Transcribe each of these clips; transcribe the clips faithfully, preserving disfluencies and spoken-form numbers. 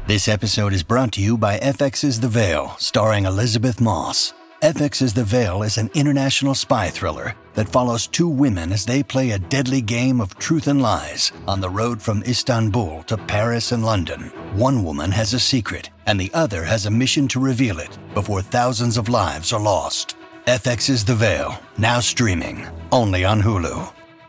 This episode is brought to you by F X's The Veil, starring Elizabeth Moss. F X's The Veil is an international spy thriller that follows two women as they play a deadly game of truth and lies on the road from Istanbul to Paris and London. One woman has a secret, and the other has a mission to reveal it before thousands of lives are lost. F X's The Veil, now streaming, only on Hulu.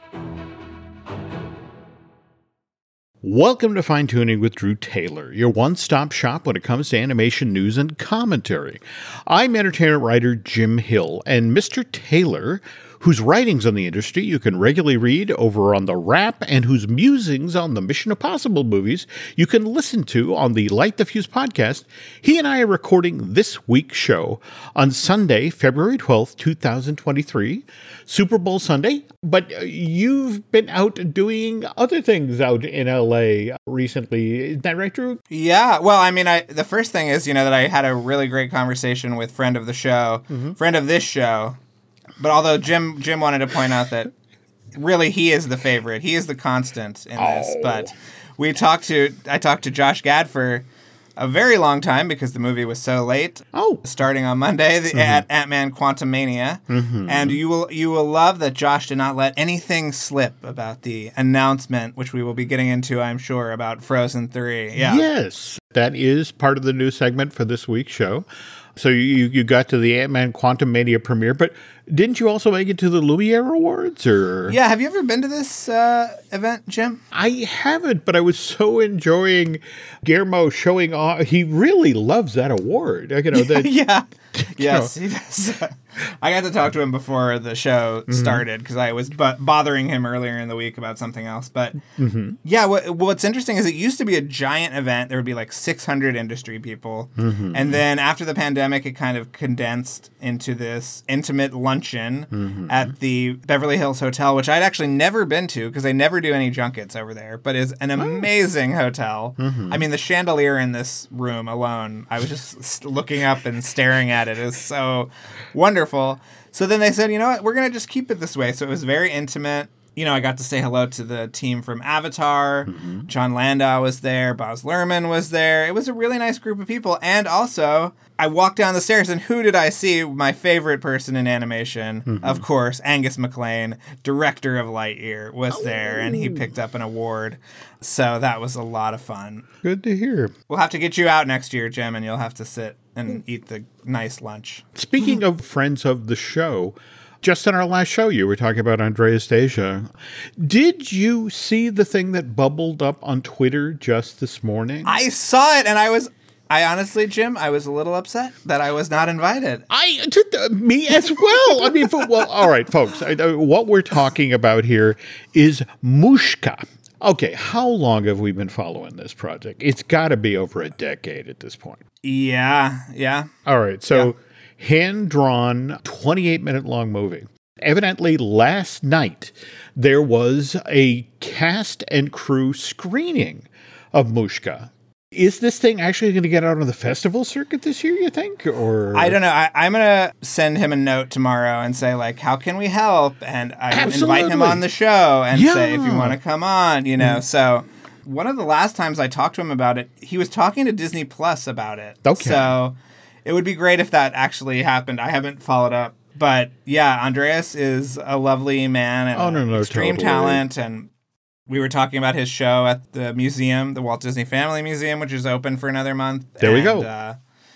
Welcome to Fine Tuning with Drew Taylor, your one-stop shop when it comes to animation news and commentary. I'm entertainment writer Jim Hill, and Mister Taylor, whose writings on the industry you can regularly read over on The Wrap and whose musings on the Mission Impossible movies you can listen to on the Light the Fuse podcast, he and I are recording this week's show on Sunday, February twelfth, twenty twenty-three, Super Bowl Sunday, but you've been out doing other things out in L A recently. Is that right, Drew? Yeah. Well, I mean, I the first thing is, you know, that I had a really great conversation with friend of the show, mm-hmm. friend of this show. But although Jim Jim wanted to point out that really he is the favorite, he is the constant in this. Oh. But we talked to I talked to Josh Gad for a very long time because the movie was so late. Oh, starting on Monday the, mm-hmm. at Ant-Man Quantumania, mm-hmm. and you will you will love that Josh did not let anything slip about the announcement, which we will be getting into, I'm sure, about Frozen three. Yeah. Yes, that is part of the new segment for this week's show. So you you got to the Ant-Man Quantumania premiere, but didn't you also make it to the Lumiere Awards? Or yeah, have you ever been to this uh, event, Jim? I haven't, but I was so enjoying Guillermo showing off. He really loves that award. You know, that, yeah, yes, know. He does. I got to talk to him before the show started because mm-hmm. I was b- bothering him earlier in the week about something else. But mm-hmm. yeah, what, what's interesting is it used to be a giant event. There would be like six hundred industry people. Mm-hmm. And then after the pandemic, it kind of condensed into this intimate luncheon mm-hmm. at the Beverly Hills Hotel, which I'd actually never been to because they never do any junkets over there, but is an amazing oh. hotel. Mm-hmm. I mean, the chandelier in this room alone, I was just looking up and staring at it. It is so wonderful. So then they said, you know what, we're going to just keep it this way. So it was very intimate. You know, I got to say hello to the team from Avatar. Mm-hmm. John Landau was there. Baz Luhrmann was there. It was a really nice group of people. And also, I walked down the stairs, and who did I see? My favorite person in animation, mm-hmm. of course, Angus MacLane, director of Lightyear, was oh. there, and he picked up an award. So that was a lot of fun. Good to hear. We'll have to get you out next year, Jim, and you'll have to sit and eat the nice lunch. Speaking of friends of the show, just in our last show, you were talking about Andreas Deja. Did you see the thing that bubbled up on Twitter just this morning? I saw it, and I was... I honestly, Jim, I was a little upset that I was not invited. I, uh, me as well. I mean, for, well, all right, folks, I, uh, what we're talking about here is Mushka. Okay, how long have we been following this project? It's got to be over a decade at this point. Yeah, yeah. All right, so yeah. hand-drawn, twenty-eight minute long movie. Evidently, last night, there was a cast and crew screening of Mushka. Is this thing actually going to get out on the festival circuit this year, you think? Or I don't know. I, I'm going to send him a note tomorrow and say, like, how can we help? And I Absolutely. invite him on the show and yeah. say, if you want to come on, you know. Mm. So one of the last times I talked to him about it, he was talking to Disney Plus about it. Okay. So it would be great if that actually happened. I haven't followed up. But, yeah, Andreas is a lovely man and oh, no, no, extreme totally. talent. And we were talking about his show at the museum, the Walt Disney Family Museum, which is open for another month. There and, we go. Uh,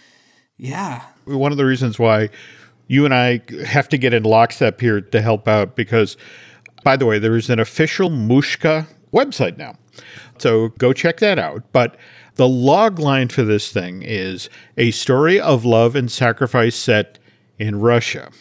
yeah. One of the reasons why you and I have to get in lockstep here to help out, because, by the way, there is an official Mushka website now. So go check that out. But the log line for this thing is a story of love and sacrifice set in Russia.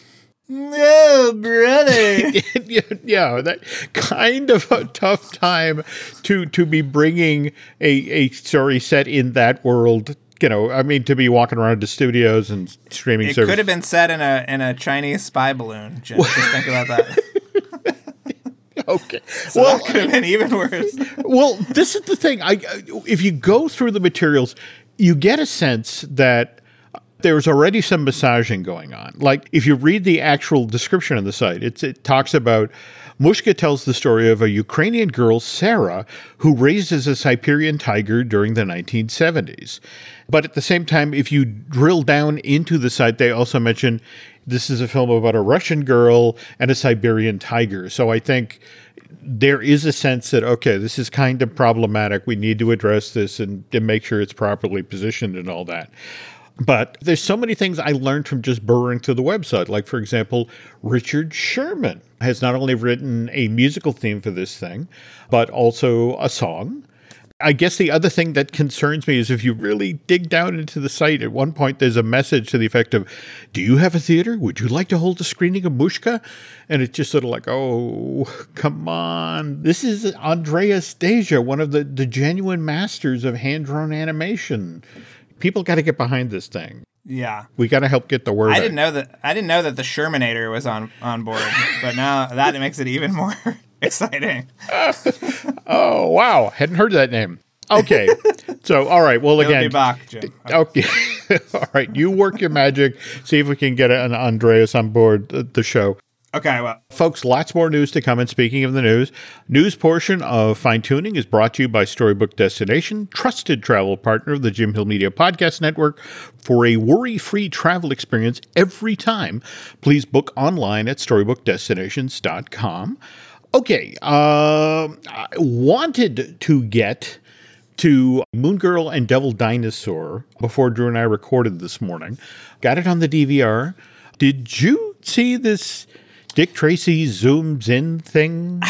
No, brother. Yeah, that kind of a tough time to to be bringing a, a story set in that world. You know, I mean, to be walking around to studios and streaming it service. It could have been set in a in a Chinese spy balloon. Jim. Just think about that. Okay. So well, that could have been even worse. Well, this is the thing. I if you go through the materials, you get a sense that there's already some massaging going on. Like, if you read the actual description on the site, it's, it talks about Mushka tells the story of a Ukrainian girl, Sarah, who raises a Siberian tiger during the nineteen seventies. But at the same time, if you drill down into the site, they also mention this is a film about a Russian girl and a Siberian tiger. So I think there is a sense that, okay, this is kind of problematic. We need to address this and, and make sure it's properly positioned and all that. But there's so many things I learned from just burrowing through the website. Like, for example, Richard Sherman has not only written a musical theme for this thing, but also a song. I guess the other thing that concerns me is if you really dig down into the site, at one point there's a message to the effect of, do you have a theater? Would you like to hold a screening of Mushka? And it's just sort of like, oh, come on. This is Andreas Deja, one of the, the genuine masters of hand-drawn animation. People got to get behind this thing. Yeah. We got to help get the word I out. didn't know that I didn't know that the Shermanator was on, on board, but now that makes it even more exciting. Oh, wow. Hadn't heard that name. Okay. So, all right. Well, It'll again. be back, Jim. Okay. All right. You work your magic. See if we can get an Andreas on board the, the show. Okay, well. Folks, lots more news to come. And speaking of the news, news portion of Fine Tuning is brought to you by Storybook Destination, trusted travel partner of the Jim Hill Media Podcast Network. For a worry-free travel experience every time, please book online at storybook destinations dot com. Okay, uh, I wanted to get to Moon Girl and Devil Dinosaur before Drew and I recorded this morning. Got it on the D V R. Did you see this Dick Tracy zooms in thing?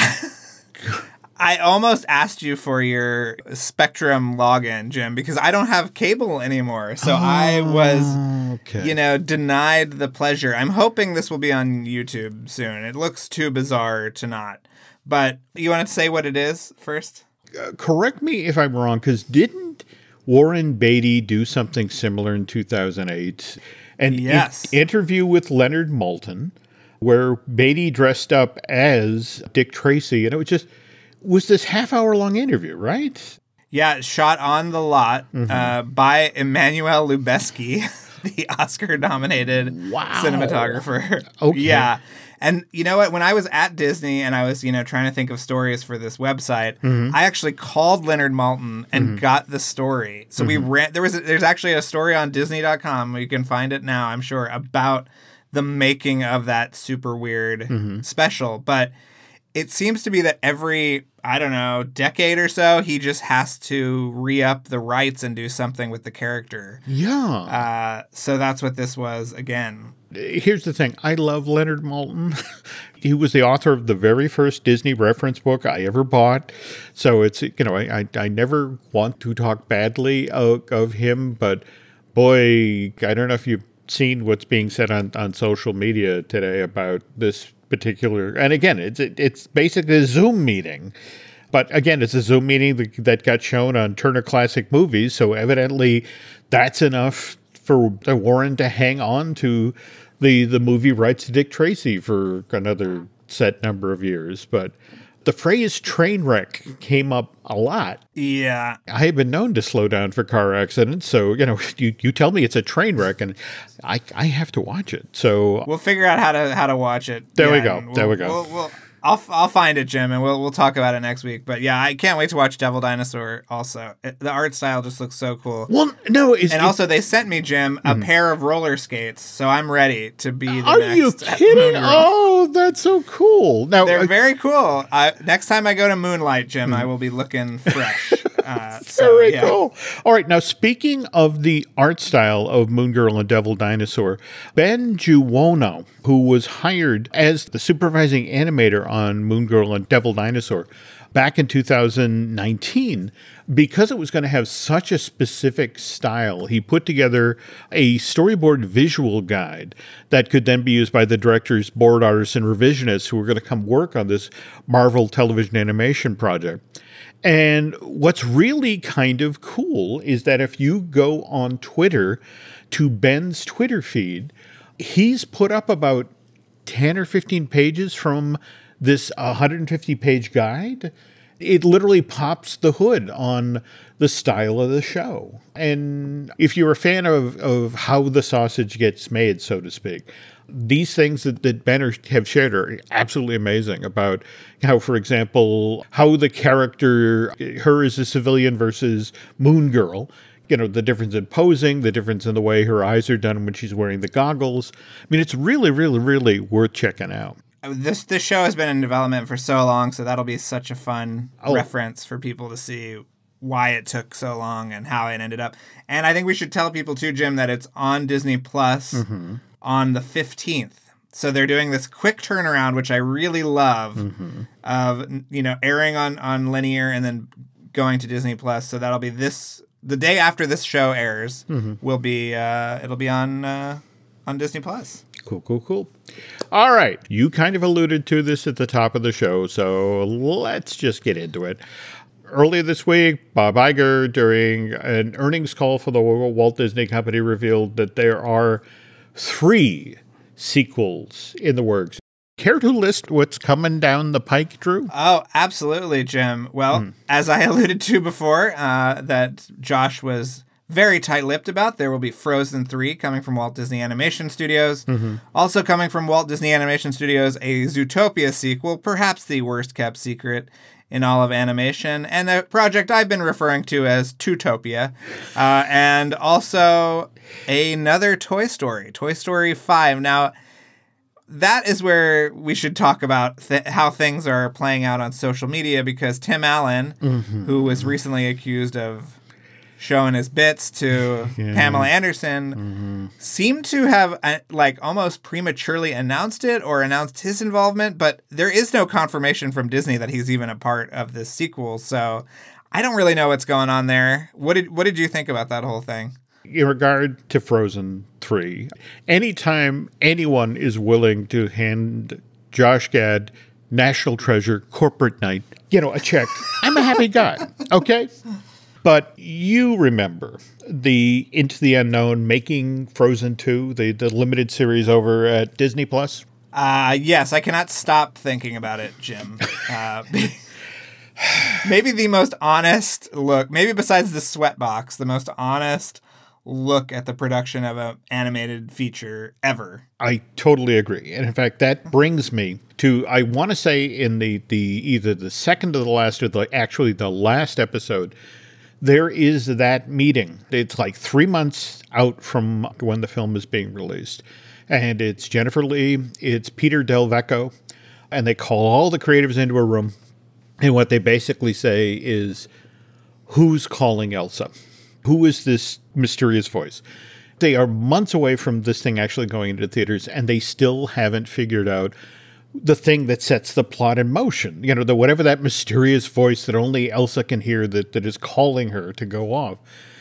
I almost asked you for your Spectrum login, Jim, because I don't have cable anymore. So oh, I was, okay. you know, denied the pleasure. I'm hoping this will be on YouTube soon. It looks too bizarre to not. But you want to say what it is first? Uh, correct me if I'm wrong, because didn't Warren Beatty do something similar in two thousand eight? And yes. in- interview with Leonard Maltin, where Beatty dressed up as Dick Tracy, and it was just was this half hour long interview, right? Yeah, shot on the lot mm-hmm. uh, by Emmanuel Lubezki, the Oscar nominated wow. cinematographer. Okay. Yeah. And you know what? When I was at Disney and I was, you know, trying to think of stories for this website, mm-hmm. I actually called Leonard Maltin and mm-hmm. got the story. So mm-hmm. we ran. There was a, there's actually a story on Disney dot com. You can find it now, I'm sure, about the making of that super weird mm-hmm. special. But it seems to be that every, I don't know, decade or so, he just has to re-up the rights and do something with the character. Yeah. Uh, so that's what this was again. Here's the thing. I love Leonard Maltin. He was the author of the very first Disney reference book I ever bought. So it's, you know, I, I, I never want to talk badly of, of him, but boy, I don't know if you've seen what's being said on, on social media today about this particular, and again, it's it's basically a Zoom meeting. But again, it's a Zoom meeting that, that got shown on Turner Classic Movies, so evidently that's enough for Warren to hang on to the, the movie rights to Dick Tracy for another set number of years. But the phrase train wreck came up a lot. Yeah. I have been known to slow down for car accidents, so, you know, you, you tell me it's a train wreck, and I I have to watch it. So we'll figure out how to how to watch it. There yeah, we go. We'll, there we go. We'll, we'll, I'll I'll find it, Jim, and we'll we'll talk about it next week. But yeah, I can't wait to watch Devil Dinosaur. Also, it, the art style just looks so cool. Well, no, it's, and it's, also they sent me, Jim, a mm. pair of roller skates, so I'm ready to be the are next. Are you kidding? Oh, that's so cool! Now they're uh, very cool. I, next time I go to Moonlight, Jim, mm. I will be looking fresh. Uh, so, Very yeah. cool. All right, now speaking of the art style of Moon Girl and Devil Dinosaur, Ben Juwono, who was hired as the supervising animator on Moon Girl and Devil Dinosaur back in two thousand nineteen, because it was going to have such a specific style, he put together a storyboard visual guide that could then be used by the directors, board artists, and revisionists who were going to come work on this Marvel television animation project. And what's really kind of cool is that if you go on Twitter to Ben's Twitter feed, he's put up about ten or fifteen pages from this one hundred fifty page guide. It literally pops the hood on the style of the show. And if you're a fan of, of how the sausage gets made, so to speak, these things that, that Ben have shared are absolutely amazing about how, for example, how the character, her as a civilian versus Moon Girl, you know, the difference in posing, the difference in the way her eyes are done when she's wearing the goggles. I mean, it's really, really, really worth checking out. This this show has been in development for so long, so that'll be such a fun oh. reference for people to see why it took so long and how it ended up. And I think we should tell people too, Jim, that it's on Disney Plus mm-hmm. on the fifteenth. So they're doing this quick turnaround, which I really love, mm-hmm. of, you know, airing on, on linear and then going to Disney Plus. So that'll be this the day after this show airs. Mm-hmm. Will be uh, it'll be on uh, on Disney Plus. Cool, cool, cool. All right. You kind of alluded to this at the top of the show, so let's just get into it. Earlier this week, Bob Iger, during an earnings call for the Walt Disney Company, revealed that there are three sequels in the works. Care to list what's coming down the pike, Drew? Oh, absolutely, Jim. Well, mm. as I alluded to before, uh, that Josh was very tight-lipped about, there will be Frozen three coming from Walt Disney Animation Studios. Mm-hmm. Also coming from Walt Disney Animation Studios, a Zootopia sequel, perhaps the worst-kept secret in all of animation, and a project I've been referring to as Tootopia, uh, and also another Toy Story, Toy Story five. Now, that is where we should talk about th- how things are playing out on social media, because Tim Allen, mm-hmm. who was recently accused of showing his bits to yeah. Pamela Anderson, mm-hmm. seemed to have uh, like almost prematurely announced it or announced his involvement, but there is no confirmation from Disney that he's even a part of this sequel. So I don't really know what's going on there. What did what did you think about that whole thing? In regard to Frozen three, anytime anyone is willing to hand Josh Gad National Treasure Corporate Night, you know, a check, I'm a happy guy. Okay? But you remember the Into the Unknown making Frozen two, the, the limited series over at Disney Plus? Uh, yes, I cannot stop thinking about it, Jim. Uh, maybe the most honest look, maybe besides the Sweatbox, the most honest look at the production of an animated feature ever. I totally agree. And in fact, that brings me to, I want to say in the, the either the second to the last or the actually the last episode, there is that meeting. It's like three months out from when the film is being released. And it's Jennifer Lee, it's Peter Del Vecchio, and they call all the creatives into a room. And what they basically say is, who's calling Elsa? Who is this mysterious voice? They are months away from this thing actually going into theaters, and they still haven't figured out the thing that sets the plot in motion. You know, the whatever that mysterious voice that only Elsa can hear that, that is calling her to go off.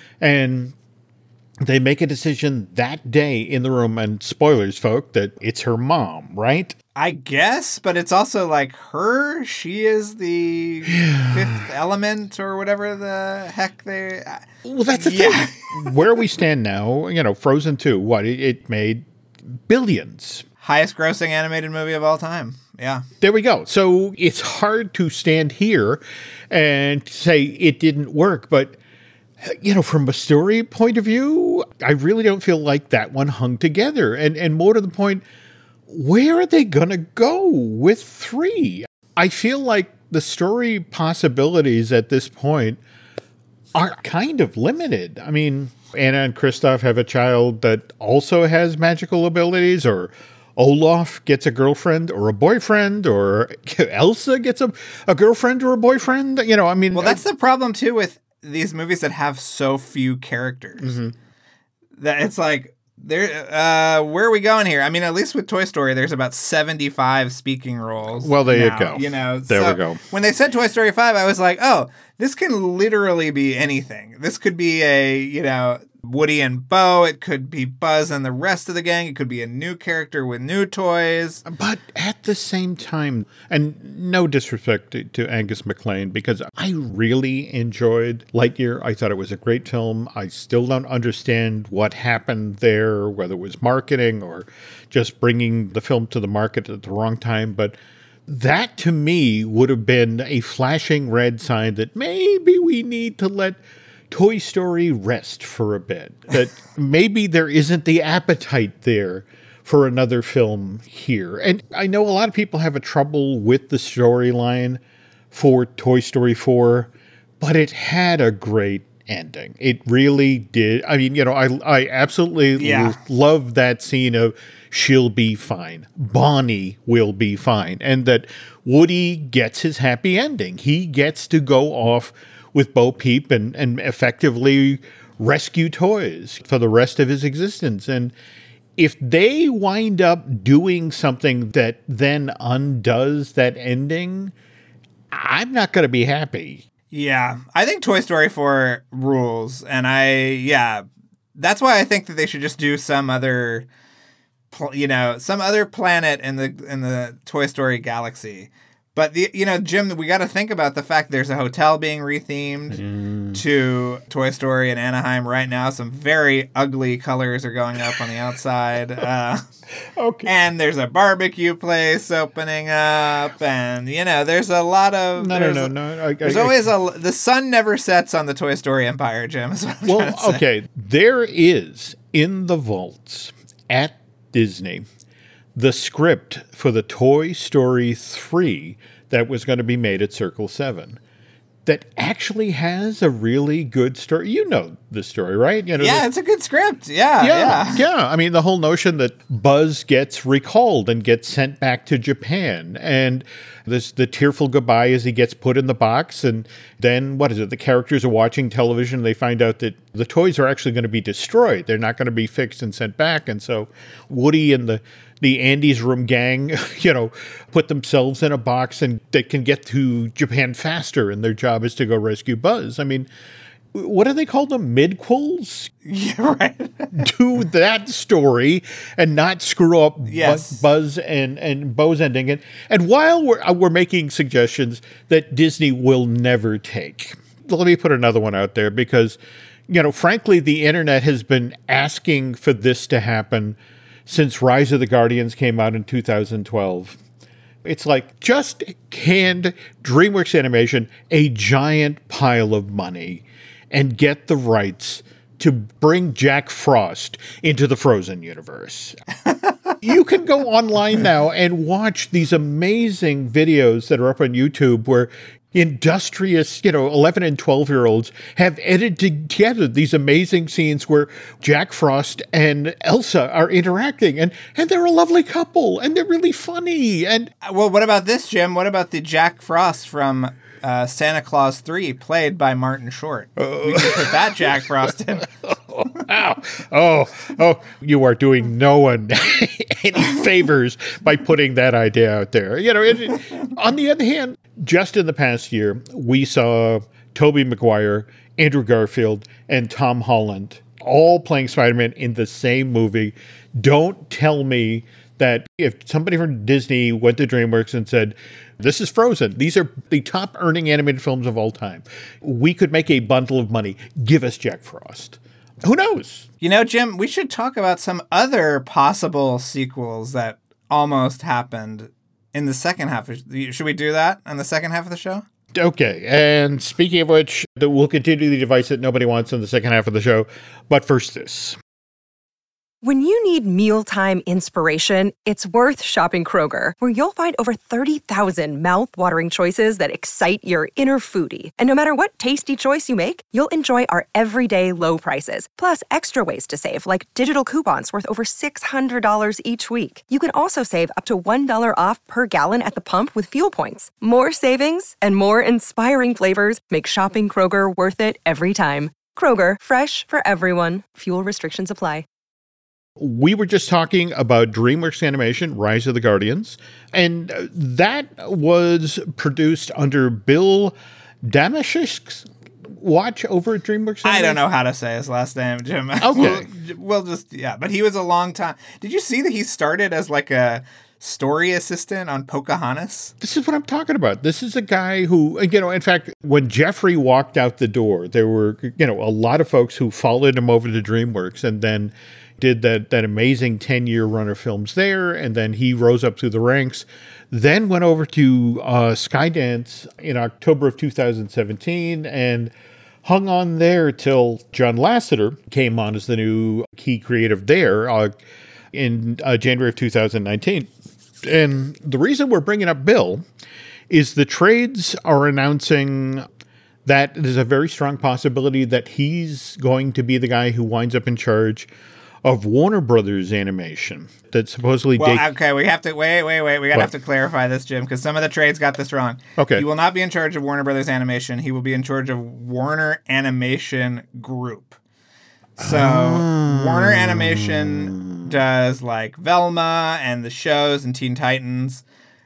And they make a decision that day in the room, and spoilers, folk, that it's her mom, right? I guess, but it's also like her. She is the fifth element or whatever the heck they... Well, that's the yeah. thing. Where we stand now, you know, Frozen two, what? It, it made billions. Highest grossing animated movie of all time. Yeah. There we go. So it's hard to stand here and say it didn't work, but you know, from a story point of view, I really don't feel like that one hung together. And and more to the point, where are they going to go with three? I feel like the story possibilities at this point are kind of limited. I mean, Anna and Kristoff have a child that also has magical abilities, or Olaf gets a girlfriend or a boyfriend, or Elsa gets a, a girlfriend or a boyfriend. You know, I mean... Well, that's I, the problem, too, with these movies that have so few characters. Mm-hmm. That it's like, there. Uh, where are we going here? I mean, at least with Toy Story, there's about seventy-five speaking roles. Well, there now, you go. You know, there so we go. When they said Toy Story five, I was like, oh, this can literally be anything. This could be a, you know, Woody and Bo. It could be Buzz and the rest of the gang. It could be a new character with new toys. But at the same time, and no disrespect to, to Angus MacLane, because I really enjoyed Lightyear. I thought it was a great film. I still don't understand what happened there, whether it was marketing or just bringing the film to the market at the wrong time. But that to me would have been a flashing red sign that maybe we need to let Toy Story rest for a bit, that maybe there isn't the appetite there for another film here. And I know a lot of people have a trouble with the storyline for Toy Story four, but it had a great ending. It really did. I mean, you know, I I absolutely yeah. l- love that scene of she'll be fine. Bonnie will be fine. And that Woody gets his happy ending. He gets to go off with Bo Peep and, and effectively rescue toys for the rest of his existence. And if they wind up doing something that then undoes that ending, I'm not going to be happy. Yeah, I think Toy Story four rules, and I, yeah, that's why I think that they should just do some other, pl- you know, some other planet in the in the Toy Story galaxy. But, the, you know, Jim, we got to think about the fact there's a hotel being rethemed mm. to Toy Story in Anaheim right now. Some very ugly colors are going up on the outside. Uh, okay. And there's a barbecue place opening up. And, you know, there's a lot of... No, no, no, no. I, there's I, always I, a... The sun never sets on the Toy Story empire, Jim. Is what I'm well, trying to say. Okay. There is, in the vaults at Disney, the script for the Toy Story three that was going to be made at Circle seven that actually has a really good story. You know the story, right? You know, yeah, the, it's a good script. Yeah, yeah, yeah. Yeah. I mean, the whole notion that Buzz gets recalled and gets sent back to Japan, and this the tearful goodbye as he gets put in the box, and then, what is it? The characters are watching television, and they find out that the toys are actually going to be destroyed. They're not going to be fixed and sent back, and so Woody and the the Andy's Room gang, you know, put themselves in a box and they can get to Japan faster, and their job is to go rescue Buzz. I mean, what do they call them? Midquels? Yeah, right. Do that story and not screw up yes. Bu- Buzz and, and Bo's ending. And, and while we're, uh, we're making suggestions that Disney will never take, let me put another one out there because, you know, frankly, the internet has been asking for this to happen since Rise of the Guardians came out in two thousand twelve. It's like, just hand DreamWorks Animation a giant pile of money and get the rights to bring Jack Frost into the Frozen universe. You can go online now and watch these amazing videos that are up on YouTube where industrious, you know, eleven and twelve year olds have edited together these amazing scenes where Jack Frost and Elsa are interacting, and, and they're a lovely couple, and they're really funny. And well, what about this, Jim? What about the Jack Frost from uh, Santa Claus three, played by Martin Short? Uh, we can put that Jack Frost in. Wow. Oh, oh, you are doing no one any favors by putting that idea out there. You know, it, on the other hand, just in the past year, we saw Tobey Maguire, Andrew Garfield, and Tom Holland all playing Spider-Man in the same movie. Don't tell me that if somebody from Disney went to DreamWorks and said, this is Frozen, these are the top earning animated films of all time, we could make a bundle of money. Give us Jack Frost. Who knows? You know, Jim, we should talk about some other possible sequels that almost happened in the second half. Of, should we do that in the second half of the show? Okay. And speaking of which, we'll continue the device that nobody wants in the second half of the show. But first, this. When you need mealtime inspiration, it's worth shopping Kroger, where you'll find over thirty thousand mouth-watering choices that excite your inner foodie. And no matter what tasty choice you make, you'll enjoy our everyday low prices, plus extra ways to save, like digital coupons worth over six hundred dollars each week. You can also save up to one dollar off per gallon at the pump with fuel points. More savings and more inspiring flavors make shopping Kroger worth it every time. Kroger, fresh for everyone. Fuel restrictions apply. We were just talking about DreamWorks Animation, Rise of the Guardians, and that was produced under Bill Damashek's watch over at DreamWorks Animation. I don't know how to say his last name, Jim. Okay. we'll, we'll just, yeah, but he was a long time. Did you see that he started as like a story assistant on Pocahontas? This is what I'm talking about. This is a guy who, you know, in fact, when Jeffrey walked out the door, there were, you know, a lot of folks who followed him over to DreamWorks, and then, did that, that amazing ten-year run of films there, and then he rose up through the ranks, then went over to uh, Skydance in October of two thousand seventeen, and hung on there till John Lasseter came on as the new key creative there uh, in uh, January of two thousand nineteen. And the reason we're bringing up Bill is the trades are announcing that there's a very strong possibility that he's going to be the guy who winds up in charge of Warner Brothers Animation. That supposedly... Well, date- okay, we have to... Wait, wait, wait. We got to have to clarify this, Jim, because some of the trades got this wrong. Okay. He will not be in charge of Warner Brothers Animation. He will be in charge of Warner Animation Group. So, oh. Warner Animation does, like, Velma and the shows and Teen Titans,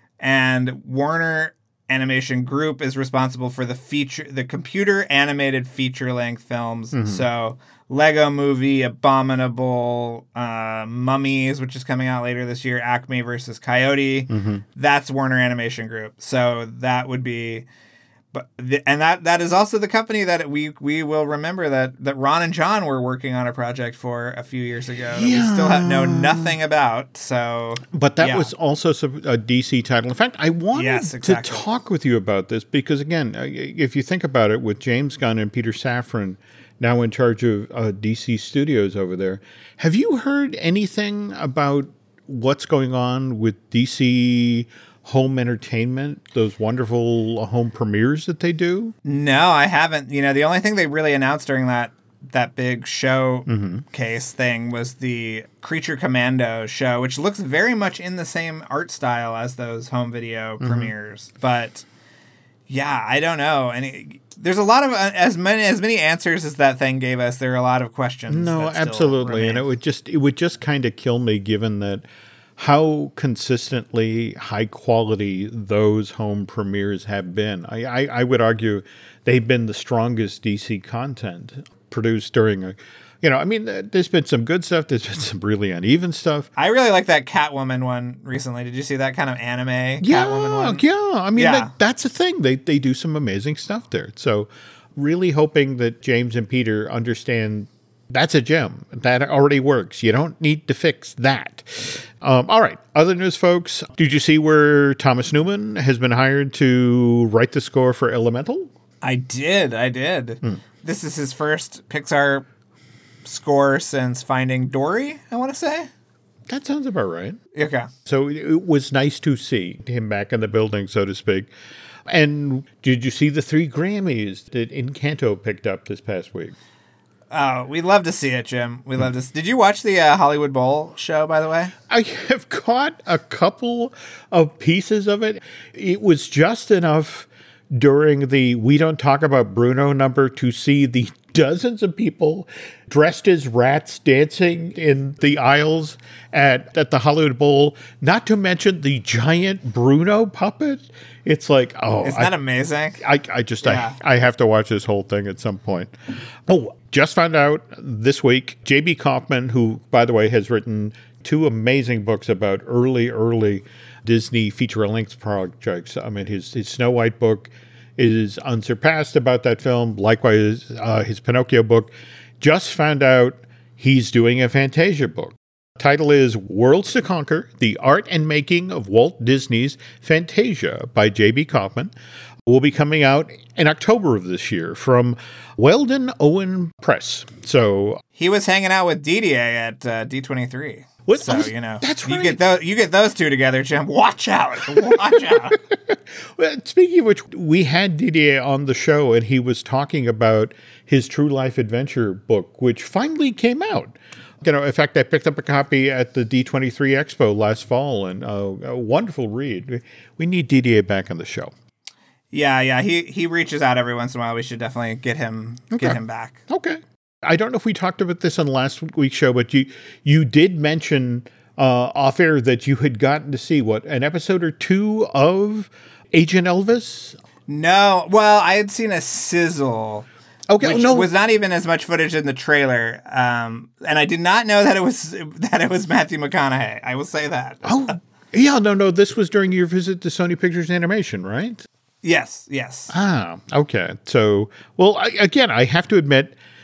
and Warner Animation Group is responsible for the feature, the computer animated feature length films. Mm-hmm. So Lego Movie, Abominable, uh, Mummies, which is coming out later this year, Acme versus Coyote. Mm-hmm. That's Warner Animation Group. So that would be, but the, and that that is also the company that we we will remember that that Ron and John were working on a project for a few years ago that yeah. we still have know nothing about. So, but that yeah. was also a D C title. In fact, I wanted yes, exactly. to talk with you about this because, again, if you think about it, with James Gunn and Peter Safran now in charge of uh, D C Studios over there, have you heard anything about what's going on with D C home entertainment, those wonderful home premieres that they do? No, I haven't. You know, the only thing they really announced during that that big show mm-hmm. case thing was the Creature Commando show, which looks very much in the same art style as those home video mm-hmm. premieres. But yeah, I don't know. And it, there's a lot of uh, as many as many answers as that thing gave us. There are a lot of questions. No, absolutely, and it would just it would just kind of kill me given that how consistently high quality those home premieres have been. I, I, I would argue they've been the strongest D C content produced during a, you know, I mean, there's been some good stuff. There's been some really uneven stuff. I really like that Catwoman one recently. Did you see that kind of anime yeah, Catwoman one? Yeah, I mean, yeah. That, that's the thing. They, they do some amazing stuff there. So really hoping that James and Peter understand that's a gem. That already works. You don't need to fix that. Um, all right. Other news, folks. Did you see where Thomas Newman has been hired to write the score for Elemental? I did. I did. Hmm. This is his first Pixar score since Finding Dory, I want to say. That sounds about right. Okay. So it was nice to see him back in the building, so to speak. And did you see the three Grammys that Encanto picked up this past week? Oh, we'd love to see it, Jim. We love to. Did you watch the uh, Hollywood Bowl show, by the way? I have caught a couple of pieces of it. It was just enough during the We Don't Talk About Bruno number to see the dozens of people dressed as rats dancing in the aisles at, at the Hollywood Bowl, not to mention the giant Bruno puppet. It's like, oh. Isn't that I, amazing? I, I just, yeah. I, I have to watch this whole thing at some point. Oh, just found out this week, J B. Kaufman, who, by the way, has written two amazing books about early, early Disney feature-length projects. I mean, his, his Snow White book is unsurpassed about that film. Likewise, uh, his Pinocchio book. Just found out he's doing a Fantasia book. Title is Worlds to Conquer, The Art and Making of Walt Disney's Fantasia by J B. Kaufman. Will be coming out in October of this year from Weldon Owen Press. So he was hanging out with Didier at uh, D twenty-three. What? So, was, you know, that's you right. Get those, you get those two together, Jim. Watch out. Watch out. Well, speaking of which, we had Didier on the show, and he was talking about his True Life Adventure book, which finally came out. You know, in fact, I picked up a copy at the D twenty-three Expo last fall, and uh, a wonderful read. We need Didier back on the show. Yeah, yeah. He he reaches out every once in a while. We should definitely get him okay. get him back. Okay. I don't know if we talked about this on last week's show, but you you did mention uh, off air that you had gotten to see what an episode or two of Agent Elvis. No, well, I had seen a sizzle. Okay, which no, was not even as much footage in the trailer, um, and I did not know that it was that it was Matthew McConaughey. I will say that. Oh, yeah, no, no. This was during your visit to Sony Pictures Animation, right? Yes, yes. Ah, okay. So, well, I, again, I have to admit,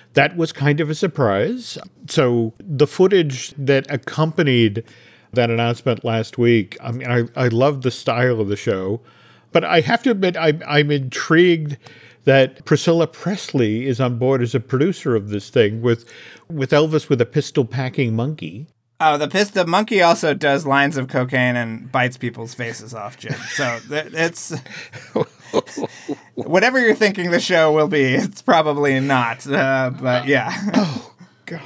that was kind of a surprise. So the footage that accompanied that announcement last week, I mean, I, I love the style of the show, but I have to admit, I, I'm intrigued that Priscilla Presley is on board as a producer of this thing with with Elvis with a pistol-packing monkey. Oh, the pist- the monkey also does lines of cocaine and bites people's faces off, Jim. So th- it's... whatever you're thinking the show will be, it's probably not. Uh, but yeah. Oh, God.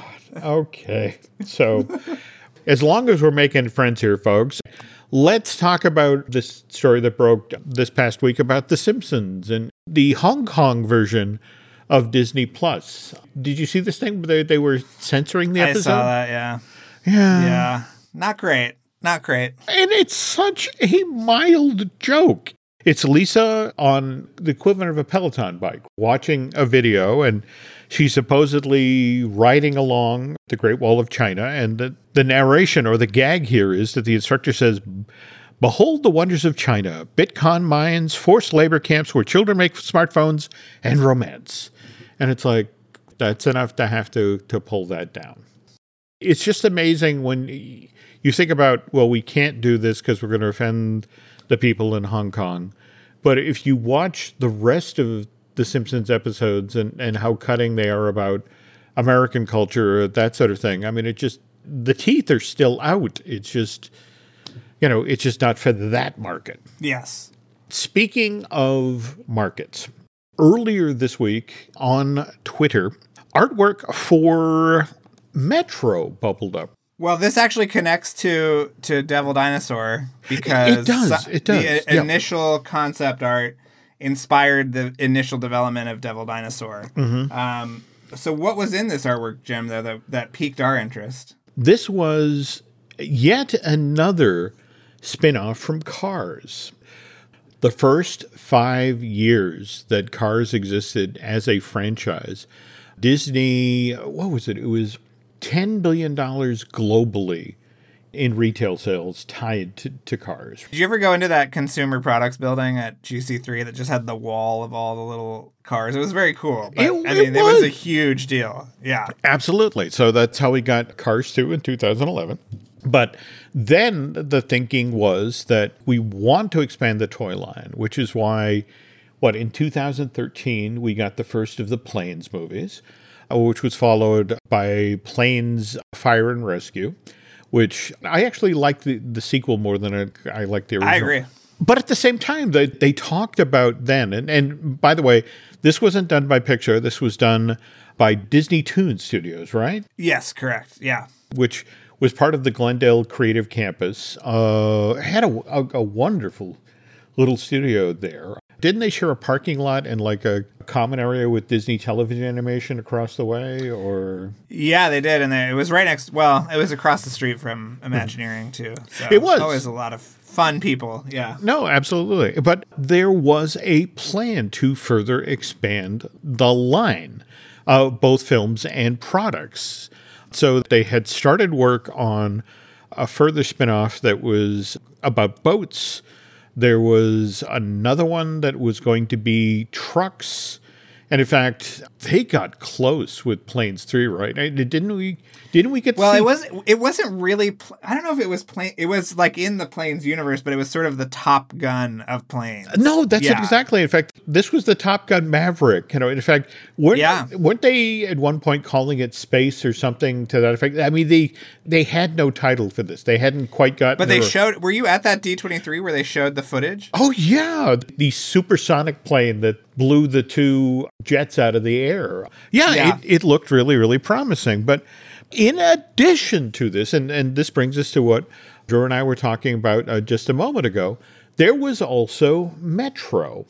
Okay. So as long as we're making friends here, folks, let's talk about this story that broke this past week about The Simpsons and the Hong Kong version of Disney Plus. Did you see this thing where they, they were censoring the episode? I saw that, yeah. Yeah. Yeah. Not great. Not great. And it's such a mild joke. It's Lisa on the equivalent of a Peloton bike, watching a video, and she's supposedly riding along the Great Wall of China. And the, the narration or the gag here is that the instructor says, "Behold the wonders of China, Bitcoin mines, forced labor camps where children make smartphones, and romance." And it's like, that's enough to have to, to pull that down. It's just amazing when you think about, well, we can't do this because we're going to offend the people in Hong Kong. But if you watch the rest of the Simpsons episodes and, and how cutting they are about American culture, that sort of thing, I mean, it just, the teeth are still out. It's just, you know, it's just not for that market. Yes. Speaking of markets, earlier this week on Twitter, artwork for Metro bubbled up. Well, this actually connects to, to Devil Dinosaur because it does. It does. the yeah. initial concept art inspired the initial development of Devil Dinosaur. Mm-hmm. Um, so what was in this artwork, Jim, though, that, that piqued our interest? This was yet another spin-off from Cars. The first five years that Cars existed as a franchise, Disney, what was it? It was ten billion dollars globally in retail sales tied to, to Cars. Did you ever go into that consumer products building at G C three that just had the wall of all the little cars? It was very cool. But, It- I it mean, it was was. a huge deal. Yeah. Absolutely. So that's how we got Cars two in two thousand eleven. But then the thinking was that we want to expand the toy line, which is why, what, in two thousand thirteen, we got the first of the Planes movies, uh, which was followed by Planes Fire and Rescue, which I actually like the, the sequel more than I, I like the original. I agree. But at the same time, they, they talked about then, and, and by the way, this wasn't done by Pixar. This was done by Disney Toon Studios, right? Yes, correct. Yeah. Which was part of the Glendale Creative Campus. Uh, had a, a, a wonderful little studio there. Didn't they share a parking lot and like a common area with Disney Television Animation across the way? Or Yeah, they did. And they, it was right next, well, it was across the street from Imagineering, too. So It was. always a lot of fun people. Yeah. No, absolutely. But there was a plan to further expand the line of both films and products. So they had started work on a further spinoff that was about boats. There was another one that was going to be trucks. And in fact, they got close with Planes three, right? Didn't we Didn't we get Well, to see- it wasn't. It wasn't really. Pl- I don't know if it was plane. It was like in the Planes universe, but it was sort of the Top Gun of planes. No, that's Yeah. exactly. In fact, this was the Top Gun Maverick. You know, in fact, weren't, Yeah. weren't they at one point calling it Space or something to that effect? I mean, they they had no title for this. They hadn't quite gotten. But they the- showed. Were you at that D twenty-three where they showed the footage? Oh yeah, the supersonic plane that blew the two jets out of the air. Yeah, Yeah. It, it looked really, really promising. But in addition to this, and, and this brings us to what Drew and I were talking about uh, just a moment ago, there was also Metro,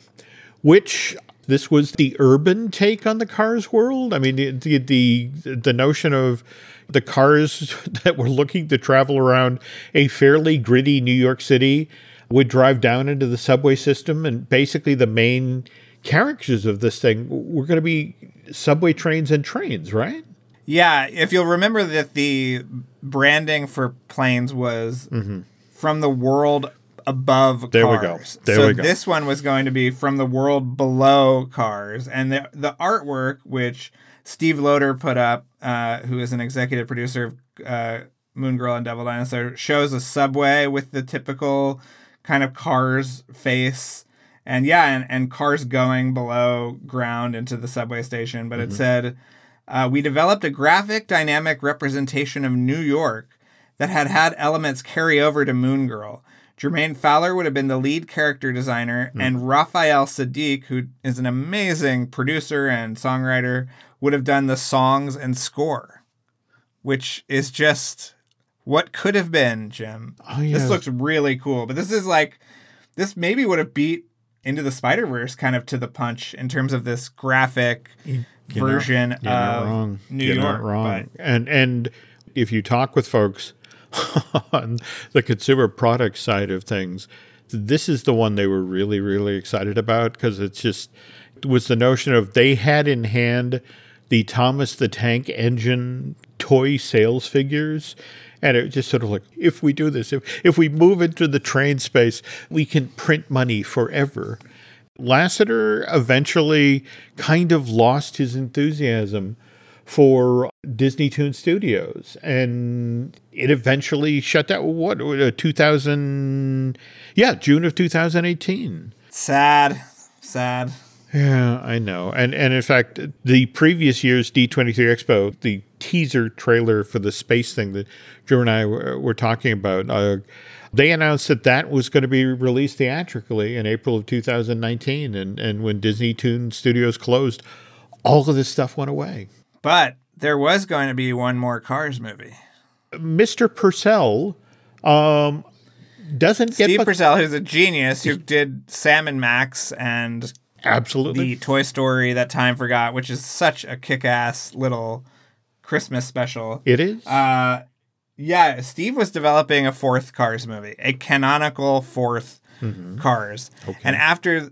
which this was the urban take on the Cars world. I mean, the the the, the notion of the cars that were looking to travel around a fairly gritty New York City would drive down into the subway system, and basically the main characters of this thing were going to be subway trains and trains, right? Yeah, if you'll remember that the branding for Planes was from the world above There we Cars. go. There so we go. this one was going to be from the world below Cars, and the the artwork, which Steve Loader put up, uh, who is an executive producer of uh, Moon Girl and Devil Dinosaur, shows a subway with the typical kind of Cars face. And yeah, and, and cars going below ground into the subway station. But mm-hmm. it said, uh, we developed a graphic, dynamic representation of New York that had had elements carry over to Moon Girl. Jermaine Fowler would have been the lead character designer, mm. and Raphael Sadiq, who is an amazing producer and songwriter, would have done the songs and score, which is just what could have been, Jim. Oh, yeah. This looks really cool, but this is like, this maybe would have beat Into the Spider-Verse kind of to the punch in terms of this graphic you version know, of wrong. New you're York. Not wrong. But, and and if you talk with folks on the consumer product side of things, this is the one they were really, really excited about, because it's just it was the notion of they had in hand the Thomas the Tank Engine toy sales figures. And it was just sort of like, if we do this, if, if we move into the train space, we can print money forever. Lasseter eventually kind of lost his enthusiasm for Disney Toon Studios, and it eventually shut down. What, two thousand? Yeah, June of two thousand eighteen. Sad, sad. Yeah, I know. And and in fact, the previous year's D twenty-three Expo, the teaser trailer for the space thing that Drew and I were, were talking about, uh, they announced that that was going to be released theatrically in April of two thousand nineteen. And, and when Disney Toon Studios closed, all of this stuff went away. But there was going to be one more Cars movie. Mister Purcell um, doesn't Steve get... Steve Purcell, who's a genius, who did Sam and Max and... Absolutely. The Toy Story That Time Forgot, which is such a kick-ass little Christmas special. It is? Uh, yeah, Steve was developing a fourth Cars movie, a canonical fourth mm-hmm. Cars. Okay. And after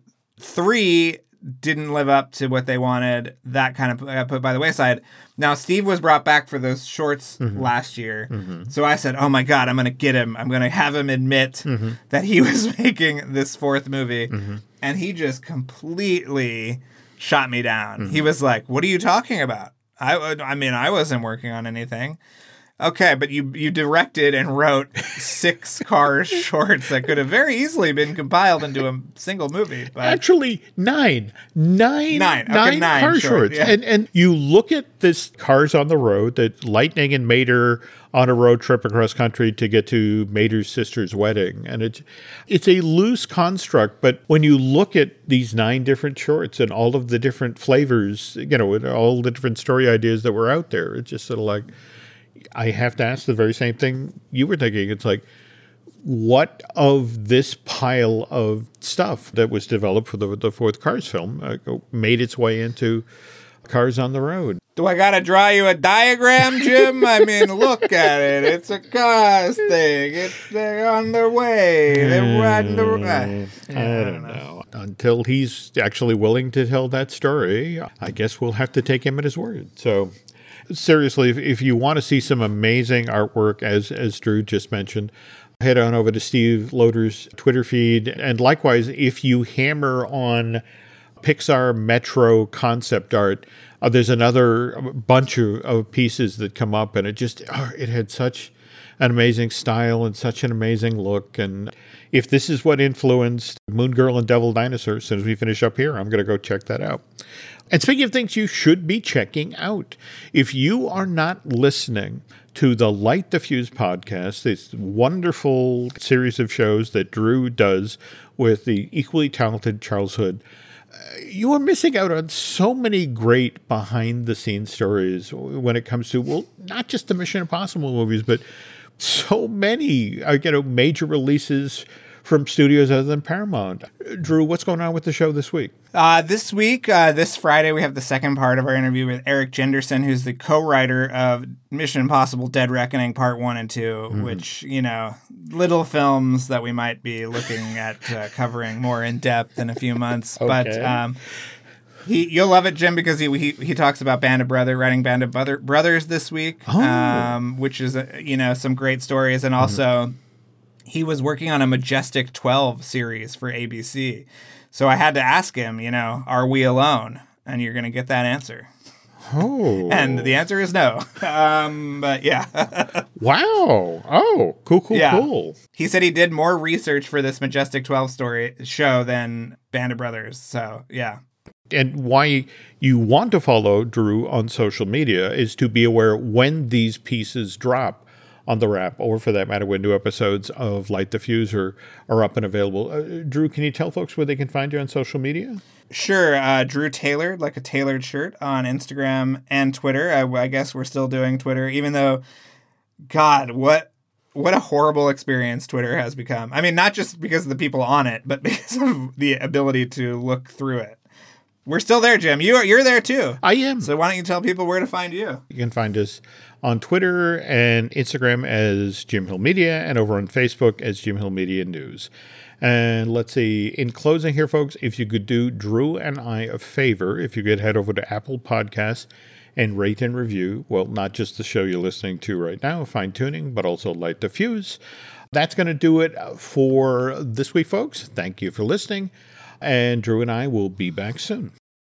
three didn't live up to what they wanted, that kind of got put by the wayside. Now, Steve was brought back for those shorts mm-hmm. last year. Mm-hmm. So I said, oh my God, I'm going to get him. I'm going to have him admit mm-hmm. that he was making this fourth movie. Mm-hmm. And he just completely shot me down. Mm-hmm. He was like, what are you talking about? I, I mean, I wasn't working on anything. Okay, but you you directed and wrote six Cars shorts that could have very easily been compiled into a single movie. But actually, nine. Nine. Nine. Okay, nine, nine Cars short, shorts. Yeah. And, and you look at this Cars on the Road, that Lightning and Mater on a road trip across country to get to Mater's sister's wedding. And it's, it's a loose construct, but when you look at these nine different shorts and all of the different flavors, you know, all the different story ideas that were out there, it's just sort of like... I have to ask the very same thing you were thinking. It's like, what of this pile of stuff that was developed for the, the fourth Cars film uh, made its way into Cars on the Road? Do I got to draw you a diagram, Jim? I mean, look at it. It's a Cars thing. It's they're on their way. They're riding the... Uh, yeah, I, don't I don't know. know. Until he's actually willing to tell that story, I guess we'll have to take him at his word. So... Seriously, if, if you want to see some amazing artwork, as as Drew just mentioned, head on over to Steve Loader's Twitter feed. And likewise, if you hammer on Pixar Metro concept art, uh, there's another bunch of, of pieces that come up, and it just oh, it had such an amazing style and such an amazing look. And if this is what influenced Moon Girl and Devil Dinosaur, as soon as we finish up here, I'm going to go check that out. And speaking of things you should be checking out, if you are not listening to the Light the Fuse podcast, this wonderful series of shows that Drew does with the equally talented Charles Hood, you are missing out on so many great behind-the-scenes stories when it comes to, well, not just the Mission Impossible movies, but so many, uh, you know, major releases from studios other than Paramount. Drew, what's going on with the show this week? Uh, this week, uh, this Friday, we have the second part of our interview with Eric Jenderson, who's the co-writer of Mission Impossible Dead Reckoning Part one and two, mm. which, you know, little films that we might be looking at uh, covering more in depth in a few months. Okay. But um, he, you'll love it, Jim, because he he, he talks about Band of Brothers, writing Band of Brother, Brothers this week, oh. um, which is, uh, you know, some great stories. And also... Mm. He was working on a Majestic twelve series for A B C. So I had to ask him, you know, are we alone? And you're going to get that answer. Oh. And the answer is no. Um, but yeah. Wow. Oh, cool, cool, yeah. cool. He said he did more research for this Majestic twelve story show than Band of Brothers. So, yeah. And why you want to follow Drew on social media is to be aware when these pieces drop on the Wrap, or for that matter, when new episodes of Light the Fuse are, are up and available. Uh, Drew, can you tell folks where they can find you on social media? Sure. Uh, Drew Tailored, like a tailored shirt, on Instagram and Twitter. I, I guess we're still doing Twitter, even though, God, what what a horrible experience Twitter has become. I mean, not just because of the people on it, but because of the ability to look through it. We're still there, Jim. You are, you're there too. I am. So why don't you tell people where to find you? You can find us on Twitter and Instagram as Jim Hill Media, and over on Facebook as Jim Hill Media News. And let's see, in closing here, folks, if you could do Drew and I a favor, if you could head over to Apple Podcasts and rate and review, well, not just the show you're listening to right now, Fine Tuning, but also Light the Fuse. That's going to do it for this week, folks. Thank you for listening. And Drew and I will be back soon.